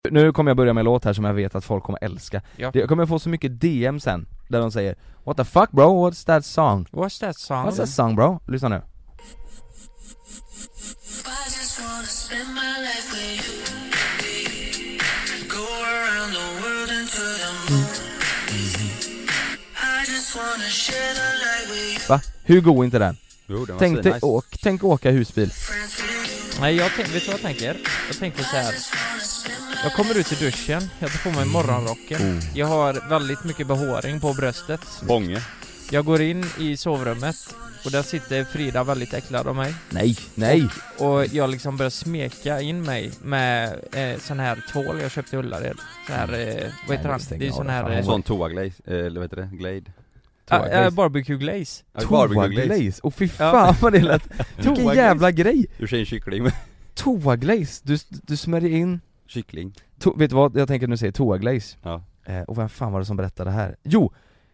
Nu kommer jag börja med en låt här som jag vet att folk kommer älska. Ja. Jag kommer få så mycket DM sen där de säger what the fuck bro, what's that song? What's that song? What's that song bro? Lyssna nu. Va? Hur går inte den? Jo, den var Tänk dig nice. tänk åka husbil. Nej, vet du vad jag tänker? Jag tänker så här. Jag kommer ut i duschen, jag tar på mig morgonrocken. Jag har väldigt mycket behåring på bröstet. Bånge. Jag går in i sovrummet och där sitter Frida väldigt äcklad av mig. Nej. Och jag liksom börjar smeka in mig med sån här tvål jag köpte i Ullared. Så här, vad heter han? Det är sån här... Sån toaglaze, eller vad heter det? Glade. Barbecue glaze. Toaglaze. Och fy fan vad det lät. Vilken jävla grej. Du säger kyckling med Toaglaze. Du smörjer in kyckling. vet du vad jag tänker när du säger toaglaze? Ja. Och vem fan var det som berättade det här? Jo,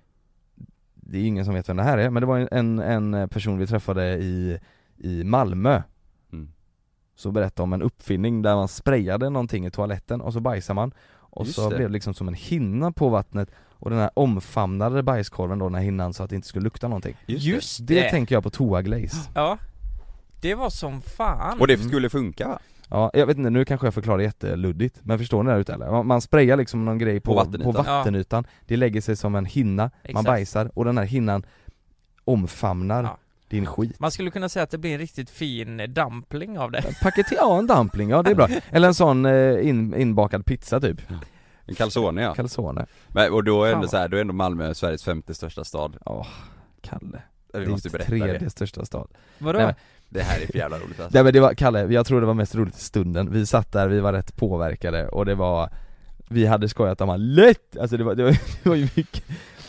det är ingen som vet vem det här är, men det var en person vi träffade i Malmö. Så berättade om en uppfinning där man sprayade någonting i toaletten och så bajsar man. Och Just så det. blev det liksom som en hinna på vattnet. Och den här omfamnade bajskorven då, den här hinnan, så att det inte skulle lukta någonting. Just det tänker jag på toaglaze. Ja. Det var som fan. Och det skulle funka, va? Ja, jag vet inte, nu kanske jag förklarar jätteluddigt, men förstår ni det där ute eller? Man sprayar liksom någon grej på vattenytan. Det lägger sig som en hinna. Exakt. Man bajsar och den här hinnan omfamnar din skit. Man skulle kunna säga att det blir en riktigt fin dumpling av det. En dumpling, ja det är bra. Eller en sån inbakad pizza typ. En calzone, ja. Calzone. Men, och då är ändå så här, då är ändå Malmö Sveriges 5:e största stad. Kalle. Vi måste berätta tredje det. största stad. Vadå? Nej, det här är för jävla roligt alltså. Nej men det var, Kalle, jag tror det var mest roligt i stunden. Vi satt där, vi var rätt påverkade och det var, vi hade skojat om han lätt. Alltså det var ju mycket.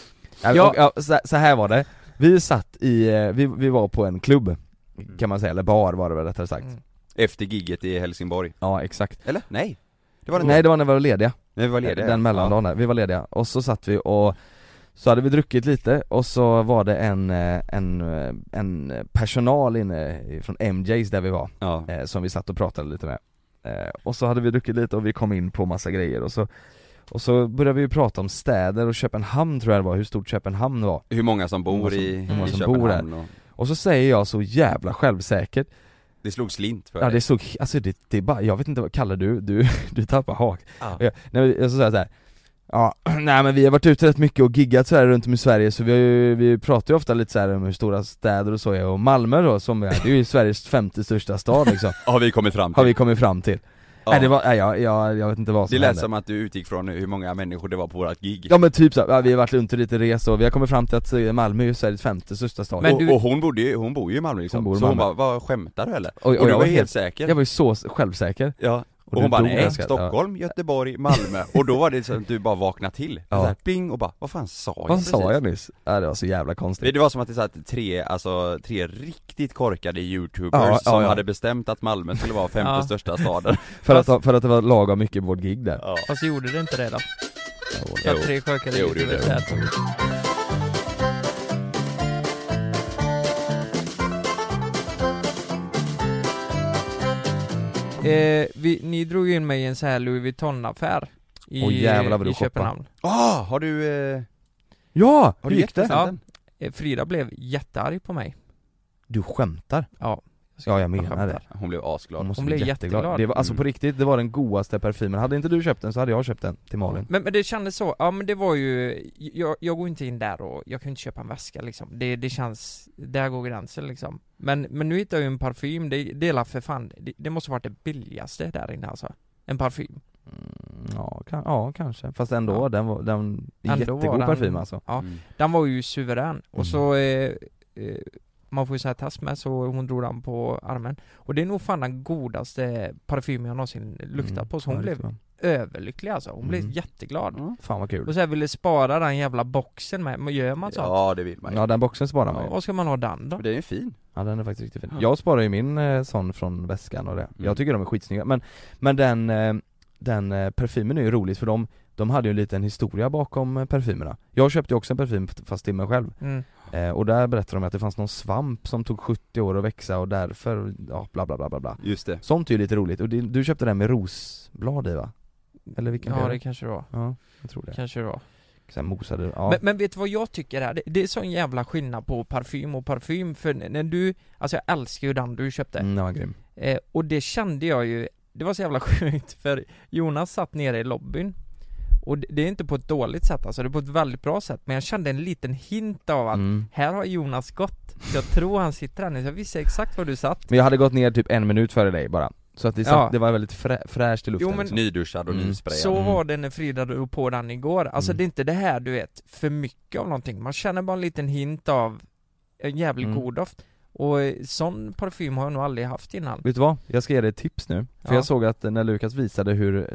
Så här var det. Vi satt vi var på en klubb kan man säga, eller bar var det väl rättare sagt. Efter gigget i Helsingborg. Ja, exakt. Eller? Nej. Det var när vi var lediga. När vi var lediga. Den mellandagen där, vi var lediga. Och så satt vi och så hade vi druckit lite och så var det en personal inne från MJs där vi var, som vi satt och pratade lite med. Och så hade vi druckit lite och vi kom in på massa grejer och så började vi ju prata om städer och Köpenhamn tror jag det var, hur stort Köpenhamn var. Hur många som bor i Köpenhamn där. Och så säger jag så jävla självsäkert. Det slog slint för dig. Ja, det slog, alltså det är bara, jag vet inte vad kallar du tappar hak. Jag så säger så här. Ja, nej men vi har varit ute rätt mycket och giggat så här runt om i Sverige, så vi pratar ju ofta lite så här om hur stora städer och så är, och Malmö då som är, det är ju Sveriges 5:e största stad liksom. Har vi kommit fram till. Ja. Nej, det var, jag vet inte vad som det lät hände. Som att du utgick från hur många människor det var på vårat gig. Ja men typ så, vi har varit runt och lite resa och vi har kommit fram till att Malmö är ju Sveriges 5:e största stad. Men och hon bor ju i Malmö liksom. Så hon bara, vad skämtar du eller? Och jag du var helt säker. Jag var ju så självsäker. Ja. Och hon bara, nej, Stockholm, Göteborg, Malmö. Och då var det så att du bara vaknade till. Så här, pling, och bara, vad fan sa jag? Vad sa jag nyss? Ja, det var så jävla konstigt. Det var som att det satt tre riktigt korkade YouTubers som hade bestämt att Malmö skulle vara 5:e största staden. för att det var lagom mycket på vårt gig där. Ja. Fast gjorde det inte det då? Jo. Tre korkade YouTubers där. Ni drog in mig i en så här Louis Vuitton-affär i Köpenhamn. Har du... Ja, hur gick det? Ja, Frida blev jättearg på mig. Du skämtar? Ja. Ja, jag menar det. Hon blev asglad. Hon blev jätteglad. Det var, alltså på riktigt, det var den godaste parfymen. Hade inte du köpt den så hade jag köpt den till Malin. Men det kändes så, ja men det var ju, jag går inte in där och jag kan inte köpa en väska liksom. Det känns, där går gränsen liksom. Men nu hittar jag ju en parfym, det är för fan, det måste varit det billigaste där inne alltså. En parfym. Ja, kanske. Fast ändå, den var jättegod parfym alltså. Ja, den var ju suverän. Och så man får ju så här tass med, så hon drog den på armen. Och det är nog fan den godaste parfymen jag någonsin luktat på. Så hon blev överlycklig alltså. Hon blev jätteglad. Fan vad kul. Och så här ville spara den jävla boxen med. Men gör man så? Ja, det vill man ju. Ja, den boxen sparar man ju. Vad ska man ha den då? För den är fin. Ja, den är faktiskt riktigt fin. Jag sparar ju min sån från väskan och det. Jag tycker de är skitsnygga. Men den parfymen är ju roligt för de hade ju en liten historia bakom parfymerna. Jag köpte ju också en parfym fast till mig själv. Och där berättade de att det fanns någon svamp som tog 70 år att växa och därför, bla bla bla bla bla. Just det. Sånt är ju lite roligt. Och du köpte den med rosblad i, va? Eller vilken Ja, det kanske det var. Ja, jag tror det. Kanske det var. Sen mosade, ja. Men vet du vad jag tycker här? Det är sån jävla skillnad på parfym och parfym. För när du, alltså jag älskar ju den du köpte. Den var grym. Och det kände jag ju, det var så jävla sjukt. För Jonas satt nere i lobbyn. Och det är inte på ett dåligt sätt, alltså det är på ett väldigt bra sätt. Men jag kände en liten hint av att här har Jonas gått. Så jag tror han sitter där, så jag visste exakt var du satt. Men jag hade gått ner typ 1 minut före dig bara. Så att det var väldigt fräscht i luften. Jo, men nyduschad och nysprayad. Så var det när Frida drog på den igår. Alltså det är inte det här, du vet, för mycket av någonting. Man känner bara en liten hint av en jävligt god doft. Och sån parfym har jag nog aldrig haft innan. Vet du vad? Jag ska ge dig ett tips nu. För jag såg att när Lukas visade hur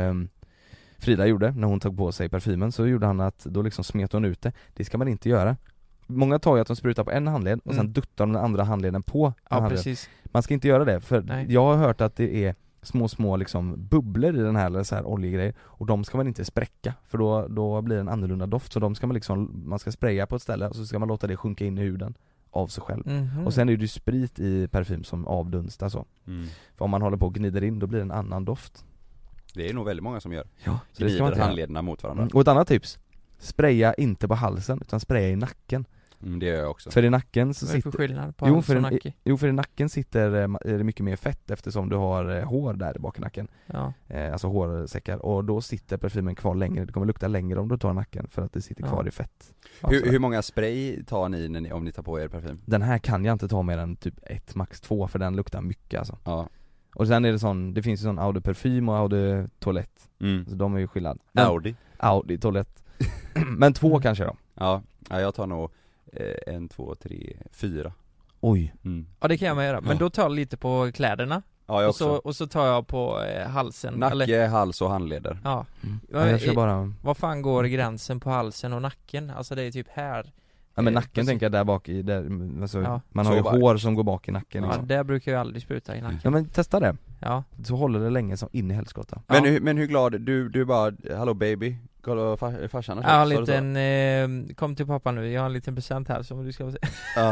Frida gjorde när hon tog på sig parfymen, så gjorde han att då liksom smet hon ut det. Det ska man inte göra. Många tar ju att de sprutar på en handled och sen duttar de den andra handleden på handleden. Precis. Man ska inte göra det, för jag har hört att det är små liksom bubblor i den här, eller så här oljegrejer, och de ska man inte spräcka, för då blir det en annorlunda doft. Så de ska man liksom, man ska spraya på ett ställe och så ska man låta det sjunka in i huden av sig själv. Och sen är det ju sprit i parfym som avdunstar så. För om man håller på och gnider in, då blir det en annan doft. Det är nog väldigt många som gör. Ja, så gnider handlederna mot varandra. Och ett annat tips: spraya inte på halsen, utan spraya i nacken. Det gör jag också. För i nacken så sitter... Vad är för skillnad på hals och nacke? För i nacken sitter är det mycket mer fett, eftersom du har hår där bak i nacken. Ja. Alltså hårsäckar. Och då sitter parfymen kvar längre. Det kommer lukta längre om du tar nacken, för att det sitter kvar i fett. Hur många spray tar ni om ni tar på er parfym? Den här kan jag inte ta mer än typ 1, max 2, för den luktar mycket alltså. Ja. Och sen är det sån, det finns ju sån Audi parfym och Audi toalett. Så de är ju skillnad. Audi toalett. Men 2 kanske då. Ja, jag tar nog 1, 2, 3, 4. Oj. Ja, det kan jag med göra. Men då tar jag lite på kläderna. Ja, jag också. Och så tar jag på halsen. Nacke, hals och handleder. Ja. Jag kör bara... Vad fan går gränsen på halsen och nacken? Alltså det är typ här. Ja, men nacken tänker jag där bak i där, alltså, man har ju hår som går bak i nacken liksom. Ja, där brukar jag aldrig spruta i nacken. Ja, men testa det. Ja. Så håller det länge som in i helskotta. Men hur glad, du bara, hallå baby, kolla farsan har köpt. Jag har en liten, kom till pappa nu, jag har en liten present här som du ska se. Ja.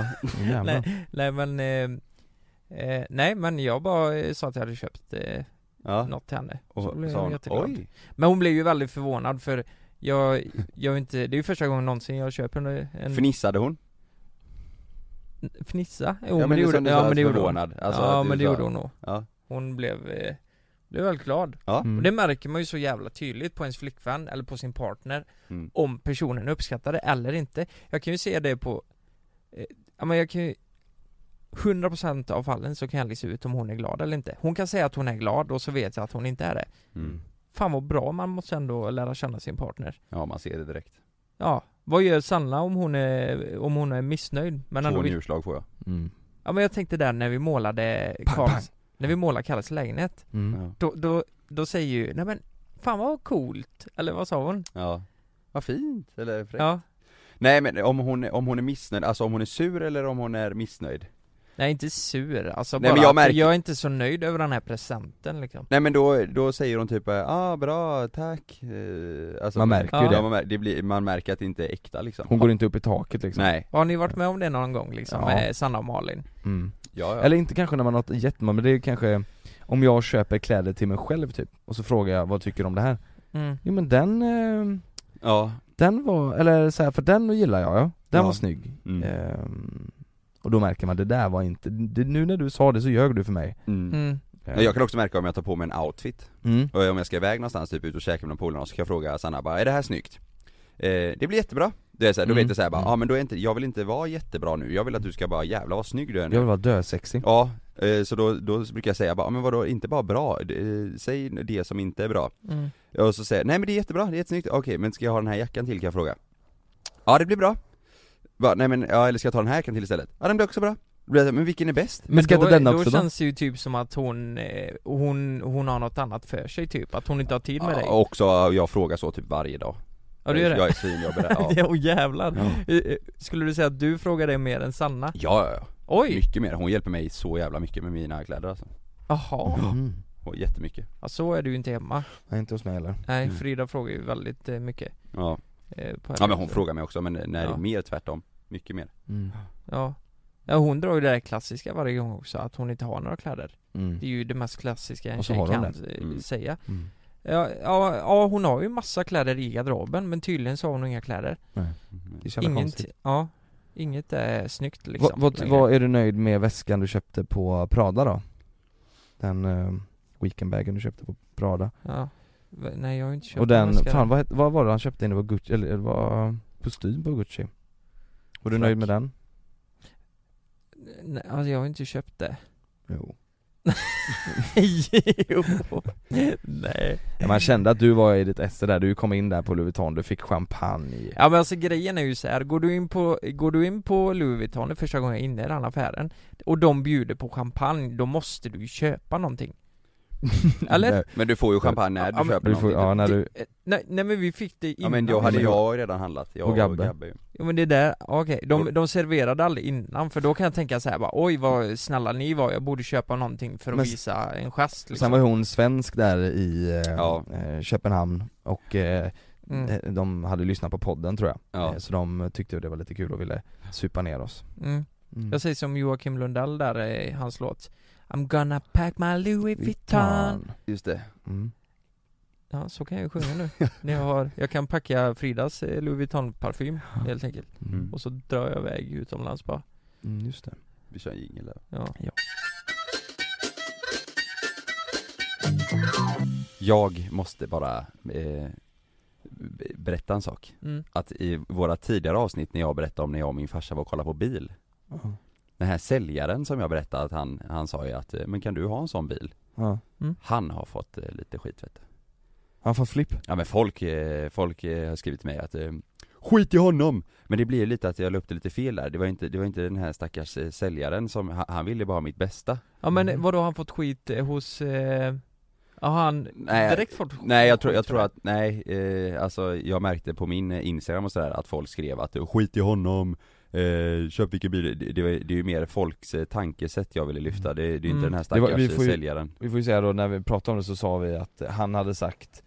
nej men jag bara sa att jag hade köpt något till henne. Och så blev hon, jätteglad. oj. Men hon blev ju väldigt förvånad, för jag inte, det är ju första gången någonsin jag köper en... Fnissade hon? Fnissa? Jo, men det gjorde hon. Ja, men det gjorde hon. Alltså, ja, men det gjorde hon nog. Ja. Hon blev väldigt glad. Ja. Och det märker man ju så jävla tydligt på ens flickvän eller på sin partner, om personen uppskattar det eller inte. Jag kan ju se det på men jag kan ju 100% av fallen så kan jag lista ut om hon är glad eller inte. Hon kan säga att hon är glad och så vet jag att hon inte är det. Fan vad bra, man måste ändå lära känna sin partner. Ja, man ser det direkt. Ja, vad gör Sanna om hon är missnöjd? Men 2 njurslag får jag. Ja, men jag tänkte där när vi målade när vi målade Kalles lägenhet. Då säger ju, nej men fan vad coolt, eller vad sa hon? Ja, vad fint, eller fräckt. Ja. Nej, men om hon är missnöjd, alltså om hon är sur eller om hon är missnöjd? Nej, inte sur, alltså nej, bara men jag är inte så nöjd över den här presenten liksom. Nej, men då säger hon typ, bra, tack. Alltså, man märker ju det. Man märker att det inte är äkta liksom. Hon går inte upp i taket liksom. Nej. Har ni varit med om det någon gång liksom, med Sanna och Malin? Ja. Eller inte kanske när man har något men det är kanske om jag köper kläder till mig själv typ, och så frågar jag, vad tycker du om det här? Jo, men den var, eller så här, för den gillar jag, den var snygg. Och då märker man, det där var inte nu när du sa det så ljög du för mig. Jag kan också märka om jag tar på mig en outfit och om jag ska iväg någonstans, typ ut och käka med någon polarna, så ska jag fråga Sanna bara, är det här snyggt? Det blir jättebra. Det är så här, då vet jag så här bara, men då är inte, jag vill inte vara jättebra nu. Jag vill att du ska bara, jävla vad snygg du är nu. Jag vill vara dösexig. Ja, så då brukar jag säga bara, men vadå, inte bara bra, säg det som inte är bra. Och så säger jag, nej men det är jättebra, det är jättesnyggt. Okej, men ska jag ha den här jackan till, kan jag fråga? Ja, det blir bra. Bara, nej men, eller ska jag ta den här jackan till istället? Ja, den blir också bra. Men vilken är bäst? Men ska inte den också då? Känns det ju typ som att hon har något annat för sig typ, att hon inte har tid med dig. Också, jag frågar så typ varje dag. Ja, du gör det? Jag är svinjobbig där. Ja. Jävlar. Skulle du säga att du frågar det mer än Sanna? Ja. Oj. Mycket mer, hon hjälper mig så jävla mycket med mina kläder alltså. Jaha. Och jättemycket. Ja, så är du ju inte hemma. Nej, inte hos mig heller. Nej, Frida frågar ju väldigt mycket. Ja. Ja, men hon frågar mig också, men när det är mer tvärtom. Mycket mer. Ja, hon drar ju det där klassiska varje gång också, att hon inte har några kläder. Det är ju det mest klassiska en tjej kan säga. Ja, hon har ju massa kläder i garderoben, men tydligen så har hon inga kläder. Nej. Det är konstigt. Ja, inget är snyggt liksom. Vad är du nöjd med väskan du köpte på Prada då? Den weekendbagen du köpte på Prada. Ja. Nej, jag har inte köpt. Och den, fan vad var det han köpte inne på Gucci, eller det var kostym på Gucci? Var du nöjd med den? Nej, alltså jag har inte köpt det. Jo. Jo. Nej. Ja, man kände att du var i ditt esse där, du kom in där på Louis Vuitton, du fick champagne. Ja, men alltså grejen är ju så här, går du in på Louis Vuitton, det första gången jag är inne i den affären, och de bjuder på champagne, då måste du ju köpa någonting. Eller? Men du får ju champagne när du köper någonting. Ja, när du... nej, men vi fick det innan. Ja, men då hade jag redan handlat. Jag och Gabbe. Jo, men det är där, okej. De serverade aldrig innan, för då kan jag tänka så här bara, oj vad snälla ni var, jag borde köpa någonting för att visa en gest liksom. Sen var hon svensk där i Köpenhamn, och de hade lyssnat på podden tror jag. Så de tyckte det var lite kul och ville supa ner oss. Jag säger som Joakim Lundell där i hans låt, I'm gonna pack my Louis Vuitton. Just det. Ja, så kan jag ju sjunga nu. Jag kan packa Fridas Louis Vuitton parfym helt enkelt. Och så drar jag iväg utomlands bara. Just det. Vi kör en jingle där. Ja. Jag måste bara berätta en sak. Att i våra tidigare avsnitt när jag berättade om när jag och min farsa var och kollade på bil. Den här säljaren som jag berättade att han sa ju att, men kan du ha en sån bil? Han har fått lite skit, vet du. Han får flipp. Ja, men folk har skrivit till mig att skit i honom. Men det blir lite att jag la upp det lite fel där. Det var inte den här stackars säljaren som han ville bara ha mitt bästa. Ja, men vadå, har han fått skit hos han direkt fått skit? Nej, jag tror att alltså jag märkte på min Instagram och sådär att folk skrev att skit i honom. Köp vilken bil. Det är ju mer folks tankesätt jag ville lyfta. Det är inte den här stackars säljaren. Vi får ju säga då, när vi pratade om det så sa vi att han hade sagt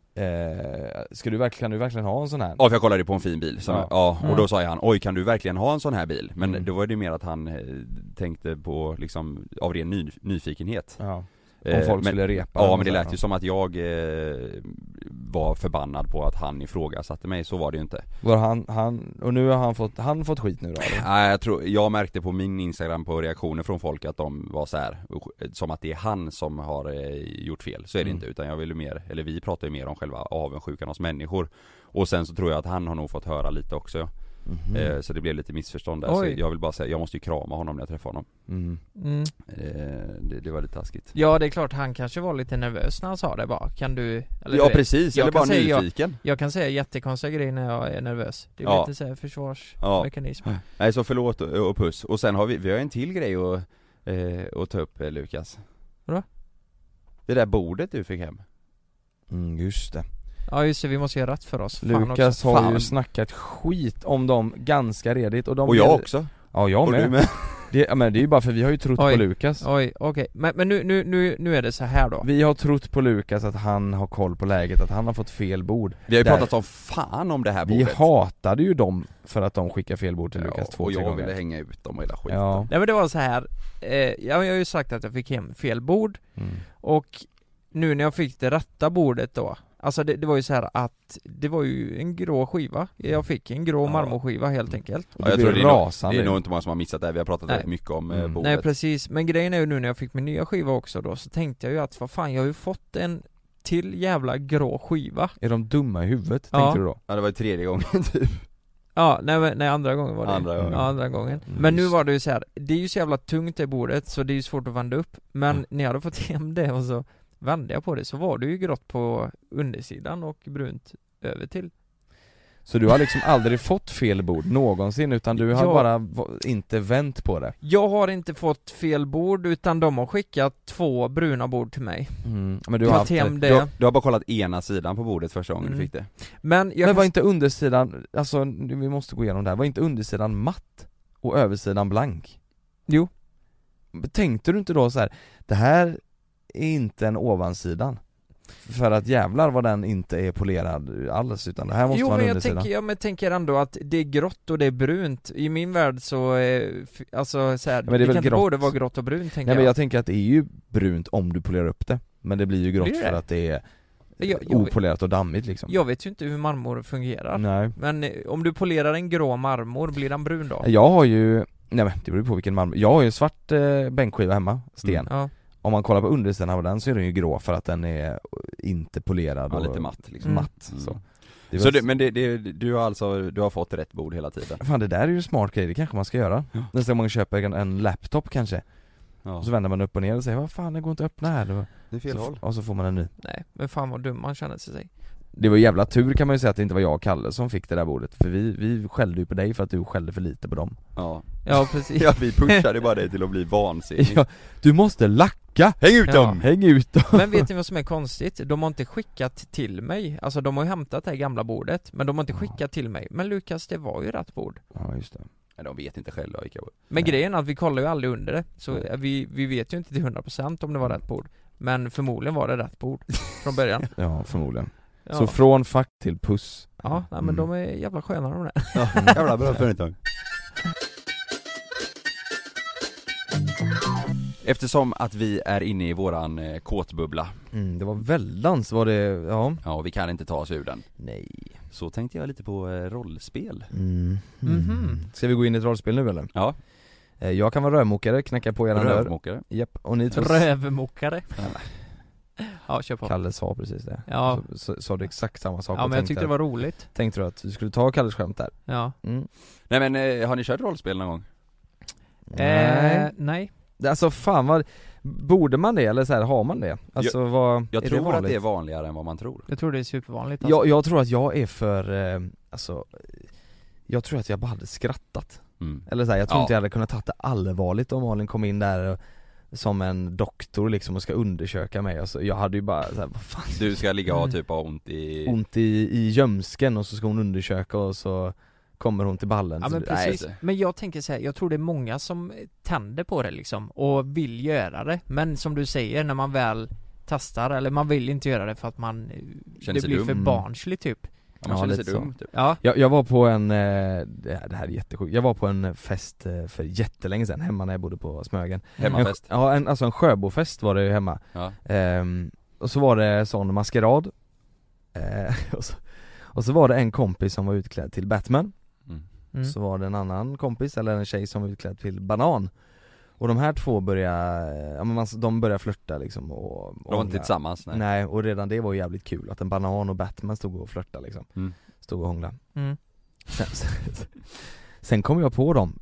kan du verkligen ha en sån här? Ja, för jag kollade på en fin bil och då sa han, oj, kan du verkligen ha en sån här bil? Men då var det mer att han tänkte på liksom av ren nyfikenhet. Ja. Om folk skulle repa. Ja, men det lät ju som att jag var förbannad på att han ifrågasatte mig. Så var det ju inte. Var han och nu har han fått skit nu då? Nej, jag märkte på min Instagram på reaktioner från folk att de var så här, som att det är han som har gjort fel. Så är det inte, utan jag ville mer, eller vi pratar ju mer om själva avundsjukan hos människor. Och sen så tror jag att han har nog fått höra lite också. Så det blev lite missförstånd där. Så jag vill bara säga, jag måste ju krama honom när jag träffar honom. Det var lite taskigt. Ja, det är klart, han kanske var lite nervös när han sa det bara. Kan du, eller ja, precis, eller bara nyfiken. Jag kan säga jättekonstiga grejer när jag är nervös. Det är lite så här försvarsmekanism. Nej, så förlåt och puss. Och sen har vi har en till grej att ta upp, Lukas. Vadå? Det där bordet du fick hem. Just det. Ja, just det, vi måste göra rätt för oss. Lukas har ju snackat skit om dem ganska redigt. Och jag också. Ja, jag med. med. Det är ju bara för vi har ju trott på Lukas. Okej. Men nu är det så här då. Vi har trott på Lukas att han har koll på läget, att han har fått fel bord. Vi har ju pratat om fan om det här bordet. Vi hatade ju dem för att de skickade fel bord till Lukas 2-3 gånger. Och jag ville hänga ut dem och hela skiten. Ja. Nej, men det var så här. Jag har ju sagt att jag fick hem fel bord. Och nu när jag fick det rätta bordet då, alltså det var ju så här att det var ju en grå skiva. Jag fick en grå marmorskiva helt enkelt. Och jag tror det är nog inte många som har missat det. Vi har pratat väldigt mycket om bordet. Nej, precis. Men grejen är ju nu när jag fick min nya skiva också då, så tänkte jag ju att vad fan, jag har ju fått en till jävla grå skiva. Är de dumma i huvudet, tänkte du då? Ja, det var ju 3:e gången typ. Ja, nej, andra gången var det. Andra gången. Men nu var det ju så här, det är ju så jävla tungt det bordet, så det är ju svårt att vända upp. Men när jag hade fått hem det och så vände jag på det, så var det ju grått på undersidan och brunt över till. Så du har liksom aldrig fått fel bord någonsin, utan du har bara inte vänt på det? Jag har inte fått fel bord, utan de har skickat 2 bruna bord till mig. Men du har du har bara kollat ena sidan på bordet första gången du fick det. Men var inte undersidan, alltså vi måste gå igenom det här, var inte undersidan matt och översidan blank? Jo. Tänkte du inte då så här, det här är inte en ovansidan, för att jävlar vad den inte är polerad alls, utan det här måste vara en undersidan. Jo, men jag tänker ändå att det är grått och det är brunt. I min värld så alltså så här, men det kan inte både vara grått och brunt, tänker jag. Men jag tänker att det är ju brunt om du polerar upp det, men det blir ju grått för att det är opolerat och dammigt liksom. Jag vet ju inte hur marmor fungerar. Nej. Men om du polerar en grå marmor, blir den brun då? Jag har ju, nej men det beror på vilken marmor. Jag har ju en svart bänkskiva hemma, sten. Ja. Om man kollar på undersidan av den så är den ju grå för att den är inte polerad och lite matt liksom. Matt, så. Men du har fått rätt bord hela tiden. Fan, det där är ju smart grej, det kanske man ska göra. Ja. Nästa gång man köper en laptop kanske. Ja. Och så vänder man upp och ner och säger, vad fan, det går inte att öppna här. Det är fel håll. Och så får man en ny. Nej, men fan vad dum man känner sig. Det var jävla tur kan man ju säga att det inte var jag och Kalle som fick det där bordet. För vi skällde ju på dig för att du skällde för lite på dem. Ja precis. Ja, vi pushade bara dig till att bli vansinnig. Ja, du måste lacka! Häng ut dem! Häng ut dem! Men vet ni vad som är konstigt? De har inte skickat till mig. Alltså de har ju hämtat det här gamla bordet, men de har inte skickat till mig. Men Lukas, det var ju rätt bord. Ja, just det. Nej, de vet inte själva vilka. Men grejen är att vi kollar ju aldrig under det. Så vi vet ju inte till 100% om det var rätt bord. Men förmodligen var det rätt bord från början. Ja, förmodligen. Ja. Så från fack till puss. Ja, nej, men de är jävla sköna de där. Ja, jävla bra företag. Eftersom att vi är inne i våran kåtbubbla. Det var väldans, var det, ja. Ja, vi kan inte ta oss ur den. Nej. Så tänkte jag lite på rollspel. Ska vi gå in i ett rollspel nu eller? Ja. Jag kan vara rörmokare, knacka på eran dörr. Rövmokare. Japp, och ni två... Rövmokare. Ja, kör på. Kalle sa precis det. Ja. Så sa du exakt samma sak. Ja, men jag tyckte det var roligt. Tänkte du att du skulle ta Kalles skämt där? Ja. Nej men, har ni kört rollspel någon gång? Nej. Alltså fan vad, borde man det eller så här, har man det? Alltså jag tror att det är vanligare än vad man tror. Jag tror det är supervanligt alltså. Jag tror att jag är för, jag tror att jag bara hade skrattat. Eller så här, jag tror inte jag hade kunnat ta det allvarligt om Malin kom in där som en doktor liksom och ska undersöka mig. Alltså, jag hade ju bara så här, vad fan. Du ska ligga och ha typ ont i gömsken och så ska hon undersöka och så kommer hon till ballen. Ja men precis, men jag tänker så här, jag tror det är många som tänder på det liksom och vill göra det, men som du säger, när man väl testar, eller man vill inte göra det för att man känner det blir dum. för barnsligt typ. Ja, man känner sig dum typ. Ja. Jag var på en, det här är jättesjukt, jag var på en fest för jättelänge sedan hemma när jag bodde på Smögen. Hemmafest? En Sjöbofest var det hemma. Ja. Och så var det sån maskerad. Och så var det en kompis som var utklädd till Batman. Så var det en annan kompis, eller en tjej som var utklädd till banan. Och de här två började flirta liksom och de var inte tillsammans? Nej, och redan det var ju jävligt kul att en banan och Batman stod och flirtade liksom. Stod och hånglade. Sen kom jag på dem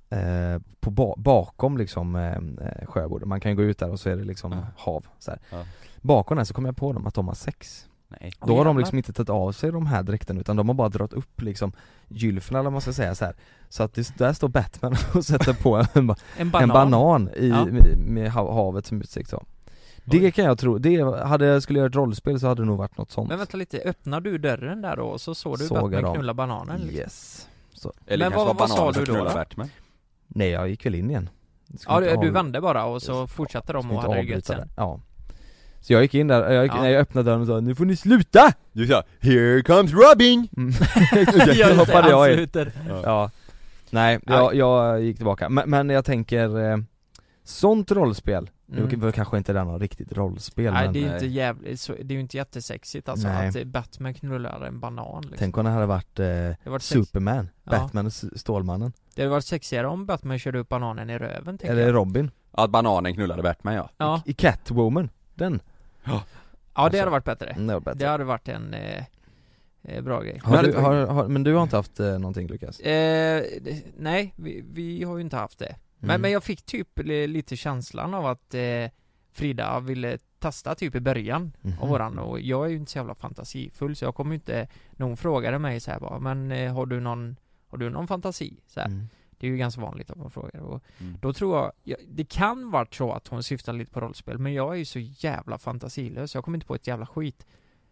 bakom liksom sjöbordet. Man kan ju gå ut där och så är det liksom hav så här. Ja. Bakom där så kom jag på dem att de har sex. Nej. Då har de liksom inte tagit av sig de här dräkterna, utan de har bara dragit upp liksom gylfen, eller vad man ska säga så här. Så att där står Batman och sätter på en banan med havet som utsikt så. Det kan jag tro, skulle jag göra ett rollspel så hade det nog varit något sånt. Men vänta lite, öppnar du dörren där då och så såg du Batman knulla bananen liksom? Yes. Så. Eller men vad sa du då? Batman? Nej, jag gick väl in igen. Ja, du vände bara och så fortsatte de och hade det gött sen. Ja. Så jag gick in där, när jag öppnade dörren och sa, nu får ni sluta! Du sa, here comes Robin! Jag hoppade jag in. Ja. Nej, jag gick tillbaka. Men jag tänker, sånt rollspel, nu var kanske inte det något riktigt rollspel. Nej, men det är inte jävligt, det är ju inte jättesexigt alltså att Batman knullar en banan liksom. Tänk om det hade varit Superman, Batman och Stålmannen. Det hade varit sexigare om Batman körde upp bananen i röven, tänker eller jag. Robin. Att bananen knullade Batman, ja. I Catwoman, den. Ja, det hade varit bättre. Det hade varit en bra grej. Men du har inte haft någonting, Lukas? Nej, vi har ju inte haft det. Men jag fick typ lite känslan av att Frida ville testa typ i början av våran, och jag är ju inte så jävla fantasifull, så jag kommer ju inte, när hon frågade mig så här bara, men har du någon fantasi? Så här. Det är ju ganska vanligt att man frågar, och då tror jag det kan vara så att hon syftar lite på rollspel, men jag är ju så jävla fantasilös, jag kommer inte på ett jävla skit.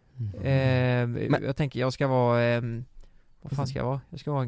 Jag tänker jag ska vara vad fan ska jag vara? Jag ska vara en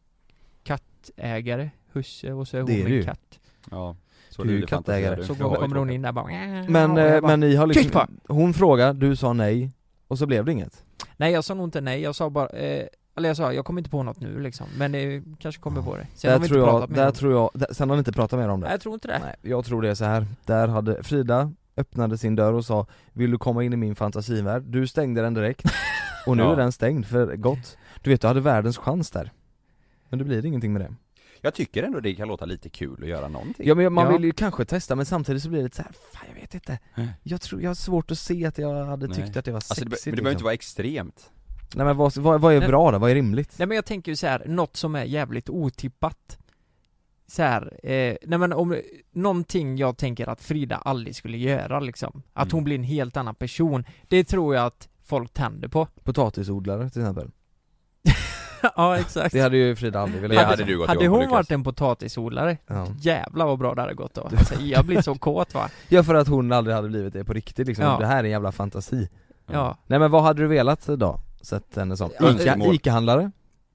kattägare, husse, och så är hon en katt. Ja. Så du är kattägare. Så kommer hon in där bara. Men ni har liksom, hon frågade, du sa nej, och så blev det inget. Nej, jag sa nog inte nej, jag sa bara eller jag sa, jag kommer inte på något nu liksom, men det kanske kommer på det. Sen har vi inte pratat med sen har ni inte pratat mer om det. Nej, jag tror inte det. Nej, jag tror det är så här. Där hade Frida öppnade sin dörr och sa: vill du komma in i min fantasivärld? Du stängde den direkt. Och nu är den stängd för gott. Du vet, du hade världens chans där. Men det blir ingenting med det. Jag tycker ändå det kan låta lite kul att göra någonting. Ja, men man vill ju kanske testa, men samtidigt så blir det lite så här, fan jag vet inte. Jag har svårt att se att jag hade tyckt att det var sexigt. Alltså men det behöver inte vara extremt. Nej, men vad är bra då? Vad är rimligt? Nej, men jag tänker ju så här, något som är jävligt otippat. Så här, nej men om någonting jag tänker att Frida aldrig skulle göra liksom, att hon blir en helt annan person, det tror jag att folk tänder på. Potatisodlare till exempel. Ja, exakt. Det hade ju Frida aldrig velat. Hade hon varit en potatisodlare, jävlar vad bra det hade gått då. Alltså, jag blir så kåt, va? Ja, för att hon aldrig hade blivit det på riktigt liksom. Det här är en jävla fantasi. Ja. Nej, men vad hade du velat då? Sett henne som Ica-handlare?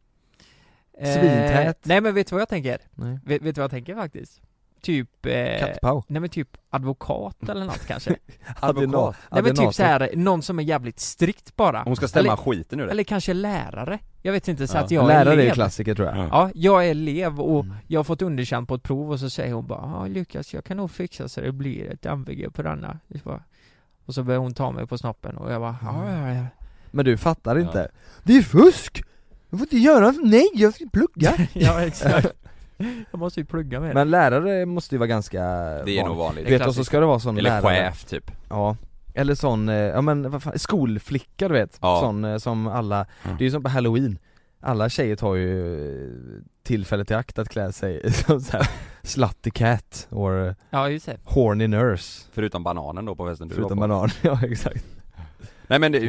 Svintät? Nej, men vet du vad jag tänker? Vet du vad jag tänker faktiskt? Typ Kattpau? Nej, men typ advokat eller något kanske. Advokat? Nej, men typ så här, någon som är jävligt strikt bara. Hon ska stämma skiten ur det. Eller kanske lärare. Jag vet inte, så att jag lärare är elev. är klassiker tror jag. Ja, jag är elev och jag har fått underkänt på ett prov, och så säger hon bara: ja Lukas, jag kan nog fixa så det blir ett MVG på denna. Och så börjar hon ta mig på snoppen och jag bara ja. Men du fattar inte. Det är fusk! Jag får inte göra, nej, jag ska plugga. Ja, exakt. Jag måste ju plugga med. Men lärare måste ju vara ganska det är nog vanligt. Vet, och så ska det vara sån eller lärare. Chef typ. Ja. Eller sån, ja men vad fan, skolflicka du vet. Sån som alla, det är ju som på Halloween. Alla tjejer tar ju tillfället i akt att klä sig som så här slutty cat or just det. Horny nurse. Förutom bananen då på festen du Förutom var på. banan, ja exakt. Nej men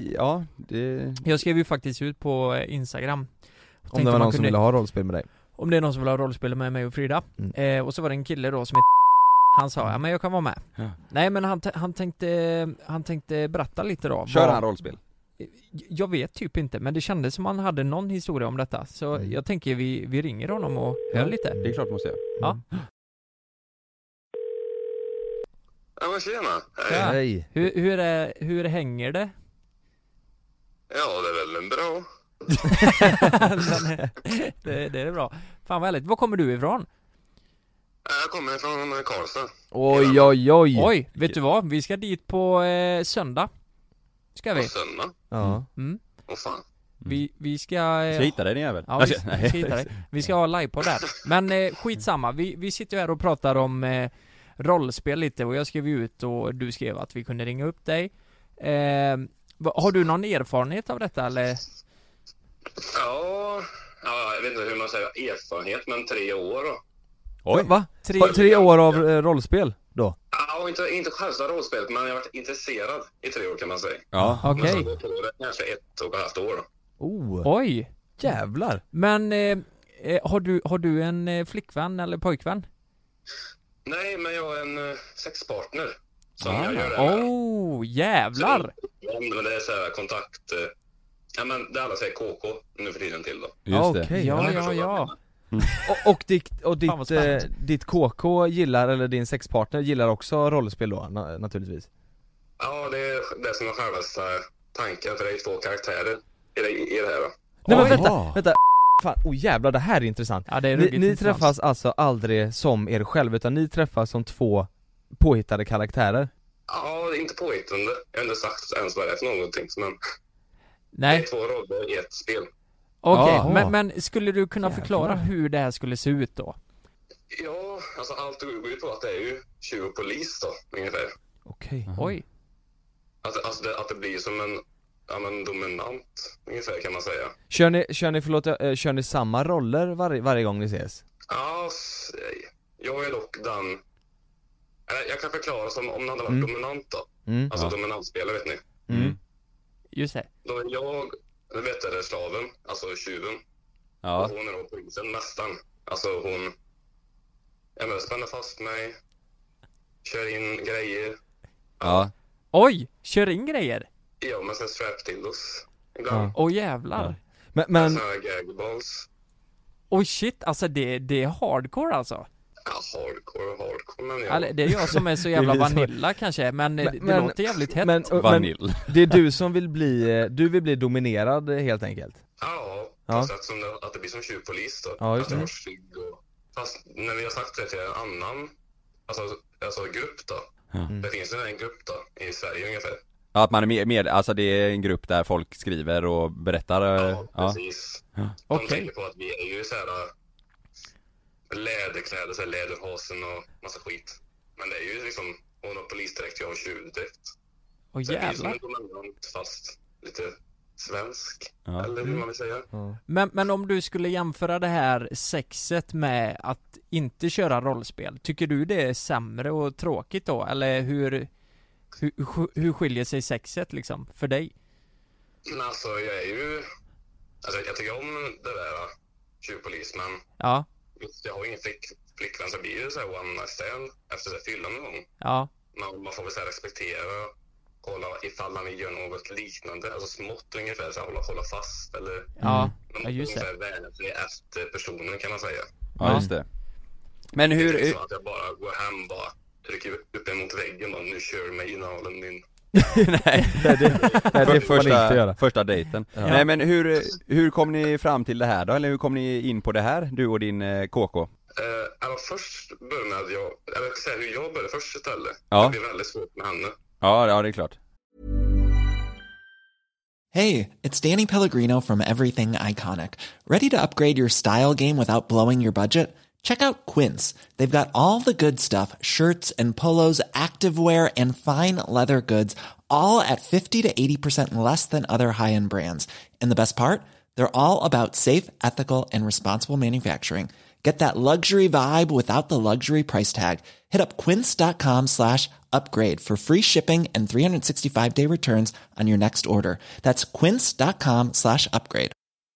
jag skrev ju faktiskt ut på Instagram. Om det var någon som ville ha rollspel med dig. Om det är någon som vill ha rollspel med mig och Frida. Och så var det en kille då som heter han sa, ja men jag kan vara med. Nej, men han tänkte berätta lite då. Kör han rollspel? Jag vet typ inte, men det kändes som han hade någon historia om detta. Så jag tänker vi ringer honom och hör lite. Det är klart måste jag. Ja. Ja, men tjena. Hej. Hur hänger det? Ja, det är väl en bra. det är bra. Fan vad härligt. Var kommer du ifrån? Jag kommer från Karlstad. Oj. Vet du vad? Vi ska dit på söndag. Ska vi? På söndag? Ja. Åh fan. Vi ska... Ska hitta dig din jävel? Ja, vi ska ha livepodd där. Men skitsamma, vi sitter ju här och pratar om rollspel lite, och jag skrev ut och du skrev att vi kunde ringa upp dig. Har du någon erfarenhet av detta eller? Ja, jag vet inte hur man säger erfarenhet, men 3 år då. Oj. Va? 3 år av rollspel då? Ja, inte själva rollspelet, men jag har varit intresserad i 3 år kan man säga. Ja, okej. Kanske 1,5 år då. Oj, jävlar. Men har du en flickvän eller pojkvän? Nej, men jag har en sexpartner som jag gör det med. Jävlar. Men det är så här kontakt. Ja, men det alla säger KK nu för tiden till då. Just det. Okej, ja. Och ditt KK gillar, eller din sexpartner gillar också rollspel då, naturligtvis? Ja, det är det som är självaste tanken, för det är 2 karaktärer i det här då. Nej men vänta. Fan, jävlar, det här är intressant. Ja, det är ni träffas alltså aldrig som er själv, utan ni träffas som 2 påhittade karaktärer? Ja, det är inte påhittande. Jag har inte sagt ens vad det är för någonting, men nej. Det är 2 roller i ett spel. Okej, men skulle du kunna förklara hur det här skulle se ut då? Ja, alltså allt går ju på att det är ju 20 polis då, ungefär. Okej. Oj. Att det blir som en dominant, ungefär kan man säga. Kör ni samma roller varje gång ni ses? Ja, jag är dock den... Jag kan förklara som om det hade varit dominant då. Alltså dominantspelare, vet ni. Just det. Då är jag, vet du, slaven, alltså tjuven. Ja. Och hon är då polisen, mästaren. Alltså hon spänner fast mig, kör in grejer. Ja. Oj, kör in grejer? Ja, men sen strap till oss ibland. Åh jävlar. Men såna här gagballs. Oj shit, alltså det är hardcore alltså. Ja, hardcore, men ja. Alltså, det är jag som är så jävla vanilla kanske, men det låter jävligt hett. Men det är du som vill bli dominerad helt enkelt. Ja. Som att det blir som tjuvpolis då. Ja, just det. Fast när vi har sagt det till en annan alltså grupp då, Det finns en grupp då i Sverige ungefär. Ja, att man är med, alltså det är en grupp där folk skriver och berättar. Ja, precis. De tänker på att vi är ju så här läderkläder, så här läderhosen och massa skit. Men det är ju liksom hon har polisdräkt, jag har tjuvdräkt. Åh jävlar. Det är som en dominant fast lite svensk, eller hur man vill säga. Men om du skulle jämföra det här sexet med att inte köra rollspel, tycker du det är sämre och tråkigt då? Eller hur skiljer sig sexet liksom för dig? Men alltså jag är ju, alltså jag tycker om det där tjuvpolis, men jag har ingen flickvän, så det blir ju så här one night stand efter att fylla någon gång. Man får väl så här respektera, kolla ifall man gör något liknande, alltså smått ungefär, så här, hålla fast eller just det. Vänlig efter personen kan man säga. Ja, just det. Men hur... Det är så att jag bara går hem, bara trycker upp emot väggen och nu kör mig innehållen min... nej, det får man inte göra. Första dejten. Nej, men hur kom ni fram till det här då? Eller hur kom ni in på det här, du och din KK? Först började med att jag ska säga hur jag började först istället. Det blev väldigt svårt med henne. Ja, det är klart. Hey, it's Danny Pellegrino from Everything Iconic. Ready to upgrade your style game without blowing your budget? Check out Quince. They've got all the good stuff, shirts and polos, activewear, and fine leather goods, all at 50 to 80% less than other high-end brands. And the best part? They're all about safe, ethical, and responsible manufacturing. Get that luxury vibe without the luxury price tag. Hit up quince.com/upgrade for free shipping and 365-day returns on your next order. That's quince.com/upgrade.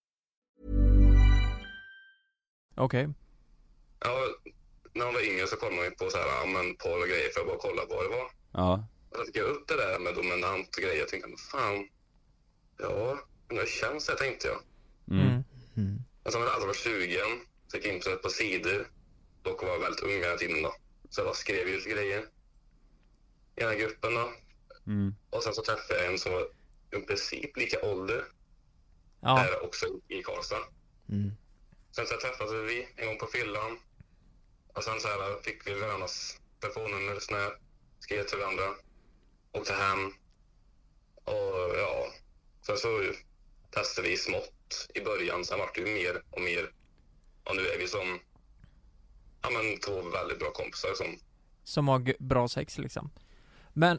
Okej. Ja, när man var yngre så kollade man ju på så här, men porr och grejer för att bara kolla vad det var. Ja. Och så fick jag upp det där med dominant och grejer. Jag tänkte, fan, det känns det, tänkte jag. Och sen var det alla var 20. Så gick in på sidor. Dock var jag väldigt ung hela tiden då. Så jag bara skrev ut grejer i den här gruppen då. Och sen så träffade jag en som var i princip lika ålder. Där också i Karlstad. Sen så träffade vi en gång på fyllan. Och sen så här fick vi varandras telefonnummer, snabbt, skrev till varandra. Åkte hem. Och sen så testade vi smått i början. Sen var det ju mer och mer. Och nu är vi som två väldigt bra kompisar som har bra sex liksom. Men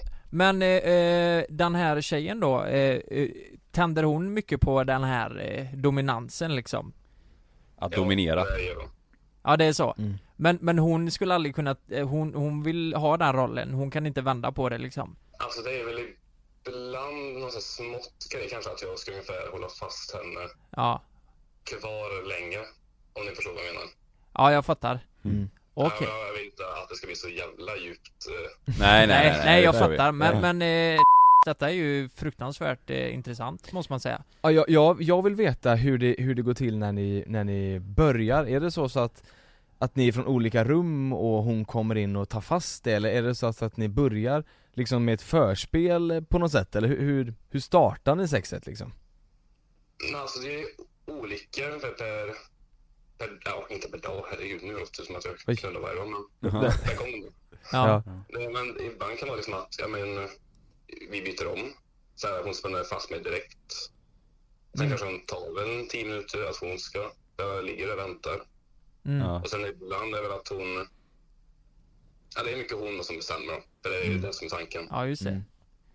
den här tjejen då, tänder hon mycket på den här dominansen liksom? Att dominera. Ja, det är så. Men hon skulle aldrig kunna, hon vill ha den rollen. Hon kan inte vända på det liksom. Alltså det är väl ibland någon sån smått grej kanske att jag ska ungefär hålla fast henne kvar länge. Om ni förstår vad jag menar. Ja, jag fattar. Okej. Jag vill inte att det ska bli så jävla djupt. Nej, jag fattar. Men detta är ju fruktansvärt intressant, måste man säga. Ja, jag vill veta hur det går till när ni börjar. Är det så att ni är från olika rum och hon kommer in och tar fast det? Eller är det så att ni börjar liksom med ett förspel på något sätt? Eller hur startar ni sexet liksom? Alltså det är olika inte per dag, herregud, nu låter det som att jag knullar varje dag, men per gång. Men ibland kan det vara liksom att vi byter om. Så här, hon spänner fast mig direkt. Sen kanske hon tar väl 10 minuter att hon ska. Jag ligger och väntar. Och sen ibland är det väl att hon... Ja, det är mycket hon som bestämmer. För det är ju det som är tanken. Ja, just det.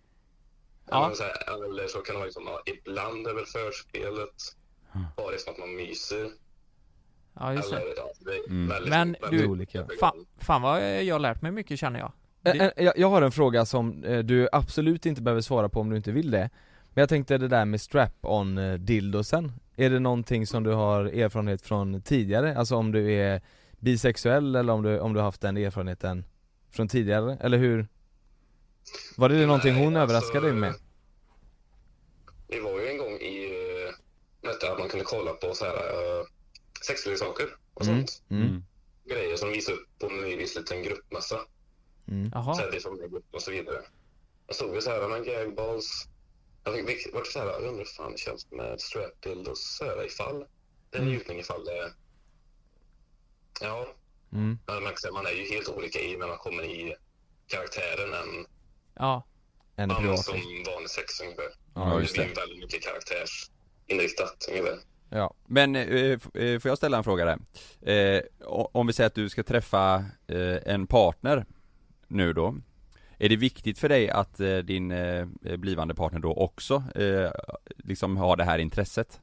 Eller så kan det vara liksom, ibland är väl förspelet bara som att man myser. Ja, just det. Eller, det är väldigt, men väldigt du, olika. fan vad jag har lärt mig mycket, känner jag. Jag har en fråga som du absolut inte behöver svara på om du inte vill det. Men jag tänkte det där med strap-on dildosen. Är det någonting som du har erfarenhet från tidigare? Alltså om du är bisexuell eller om du har haft den erfarenheten från tidigare? Eller hur? Var det någonting hon överraskade dig med? Det var ju en gång i att man kunde kolla på så här sexleksaker och sånt. Grejer som visar upp på en viss liten gruppmassa. Så här, det är som en grupp och så vidare. Jag stod ju så här med gagballs. Jag var så här, jag undrar fan det känns med strap dildos så här ifall. Den njutning ifall det. Ja. Man är ju helt olika i när man kommer i karaktären än En som privat. vanlig sex ungefär. Ja, just Det det. blir väldigt mycket karaktärsinriktat ungefär. Ja. Men får jag ställa en fråga där? Om vi säger att du ska träffa en partner nu då. Är det viktigt för dig att din blivande partner då också liksom har det här intresset?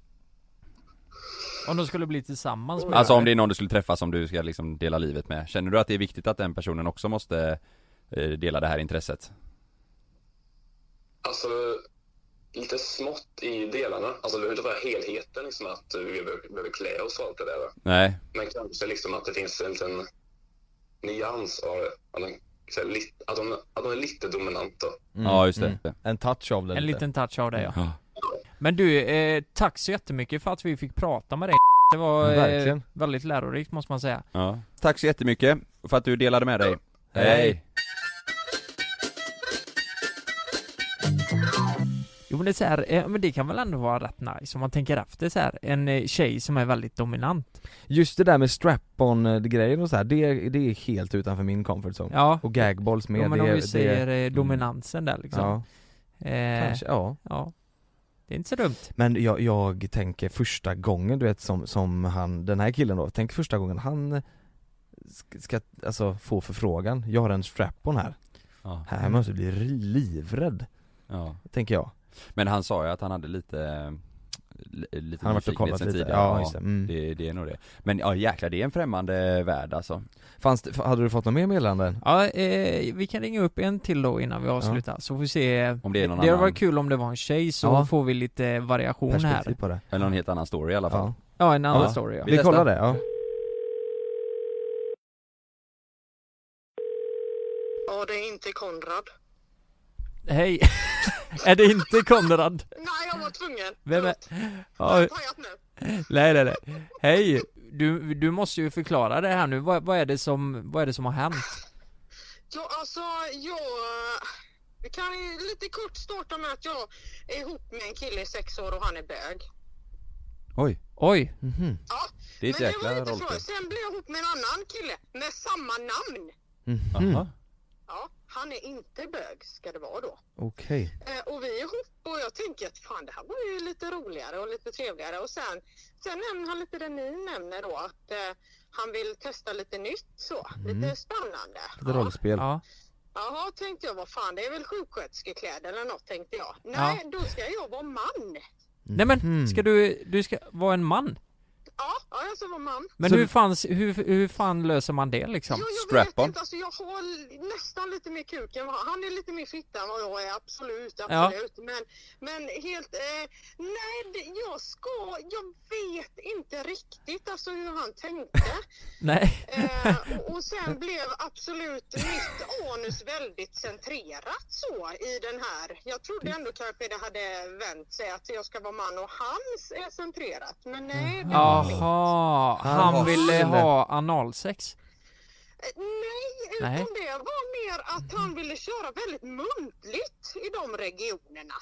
Om de skulle bli tillsammans med Alltså om det är någon du skulle träffa som du ska liksom dela livet med. Känner du att det är viktigt att den personen också måste dela det här intresset? Alltså lite smått i delarna. Alltså det behöver inte vara helheten liksom att vi behöver klä oss och allt det där. Va? Nej. Men kanske liksom att det finns en liten nyans av att de är lite dominanta. Ja, just det. En touch av det. en lite. liten touch av det, ja. Men du, tack så jättemycket för att vi fick prata med dig. Det var Verkligen. väldigt lärorikt måste man säga. Ja. Tack så jättemycket för att du delade med dig. Hej. Jo men det är så här, men det kan väl ändå vara rätt nice om man tänker efter så här. En tjej som är väldigt dominant. Just det där med strap-on grejer och så här, det är helt utanför min comfort zone. Ja. Och gagballs med Ja, men om det, vi säger dominansen där liksom. Ja. Kanske, ja. Ja. Det är inte så dumt. Men jag tänker första gången, du vet, som han, den här killen då, tänk första gången han ska alltså få förfrågan. Jag har en strap-on här. Ja. Här måste bli livrädd. Ja. Tänker jag. Men han sa ju att han hade lite Han har varit och kollat sen lite. tidigare. Ja, just det. Det är nog det. Men ja, jäklar, det är en främmande värld alltså. Hade du fått något mer meddelanden? Ja, vi kan ringa upp en till då innan vi avslutar. Så får vi se. Om det är någon det annan var kul om det var en tjej, så får vi lite variation perspektiv här. på det. Eller någon helt annan story i alla fall. Ja, en annan story. Ja. Vi kollar det, ja. Ja, det är inte Konrad. Hej. Är det inte Konrad? Nej, jag var tvungen. Vem är? Jag har Ja. pajat nu. Nej. Hej. Du måste ju förklara det här nu. Vad är det som har hänt? Ja, alltså, vi kan ju lite kort starta med att jag är ihop med en kille i 6 år och han är bög. Oj. Mhm. Ja, Det är ett men jäkla det var inte rollspel. så. Sen blev jag ihop med en annan kille med samma namn. Aha. Ja, han är inte bög, ska det vara då. Okej. Och vi är ihop och jag tänker att fan, det här var ju lite roligare och lite trevligare. Och sen nämner han lite det ni nämner då, att han vill testa lite nytt så, lite spännande. Lite rollspel. Ja. Jaha, tänkte jag, vad fan, det är väl sjuksköterskekläder eller något, tänkte jag. Nej, då ska jag vara man. Nej men, ska du ska vara en man? Ja, jag ska vara man. Men Så hur fan löser man det liksom? Jo, jag vet Strap-on. inte, alltså jag har nästan lite mer kuk än vad han är, lite mer fitta än vad jag är, absolut. Ja. Men helt, nej, jag vet inte riktigt alltså hur han tänkte. Nej. Och sen blev absolut mitt anus väldigt centrerat så i den här. Jag trodde ändå kanske det hade vänt sig att jag ska vara man och hans är centrerat. Men nej, det var mitt. Jaha, han ville ha analsex. Nej, Nej. utan det var mer att han ville köra väldigt muntligt i de regionerna.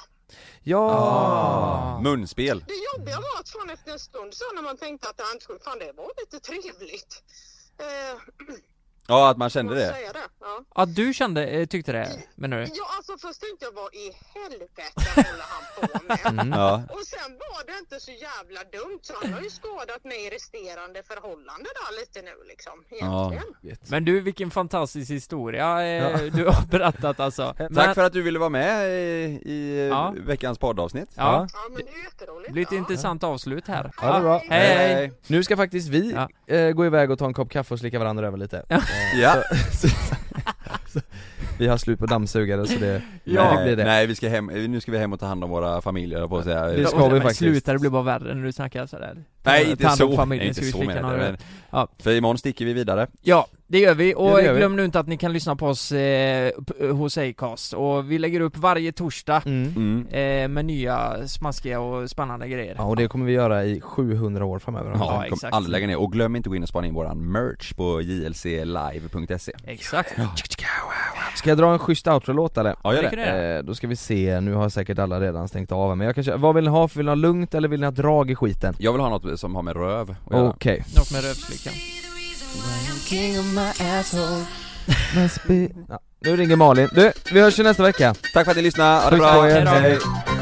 Ja. Munspel. Det jobbiga var att fan efter en stund så när man tänkte att fan, det var lite trevligt. Ja, att man kände Får jag det. säga det? Ja. Ja, du tyckte det, menar du? Ja, alltså först tänkte jag, vad i helvete håller han på med? Ja. Och sen var det inte så jävla dumt, så han har ju skadat mig i resterande förhållande där lite nu liksom, egentligen. Men du, vilken fantastisk historia du har berättat alltså. Tack för att du ville vara med i veckans poddavsnitt. Ja, Ja, men det är jätteroligt. det blir ett intressant avslut här. Ja, det är bra. Hej. Nu ska faktiskt vi gå iväg och ta en kopp kaffe och slicka varandra över lite. Ja. Så, vi har slut på dammsugare så det blir det. Nej, vi ska hem, nu ska vi hem och ta hand om våra familjer på att säga. Det ska vi Men faktiskt. sluta, det blir bara värre när du snackar sådär. Nej, inte så. Familjen, Inte ska vi så slicka menar några- jag, men Ja. för imorgon sticker vi vidare. Ja, det gör vi. Och Ja, det gör vi. glöm nu inte att ni kan lyssna på oss hos Acast. Och vi lägger upp varje torsdag med nya smaskiga och spännande grejer. Ja, och det kommer vi göra i 700 år framöver. Ja, kommer exakt. alla lägga ner. Och glöm inte att gå in och spana in våran merch på jlclive.se. Exakt. Ska jag dra en schysst outro-låt eller? Ja, gör Det kan du det. göra. Då ska vi se, nu har säkert alla redan stängt av, men jag kanske, vad vill ni ha? Vill ni ha lugnt eller vill ni ha drag i skiten? Jag vill ha något som har med röv att göra. Okej. Något med rövslickan. Must be... Ja. Nu ringer Malin. Du, vi hörs ju nästa vecka. Tack för att ni lyssnade, ha det Puss bra. på er. Hej.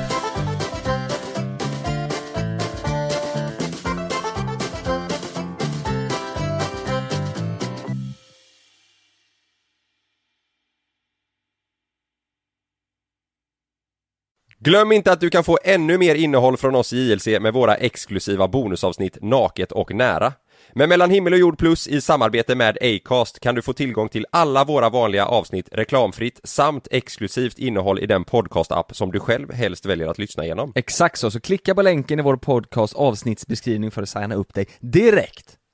Glöm inte att du kan få ännu mer innehåll från oss i JLC med våra exklusiva bonusavsnitt Naket och nära. Men Mellan himmel och jord plus i samarbete med Acast kan du få tillgång till alla våra vanliga avsnitt reklamfritt samt exklusivt innehåll i den podcast-app som du själv helst väljer att lyssna igenom. Exakt så klicka på länken i vår podcast avsnittsbeskrivning för att signa upp dig direkt.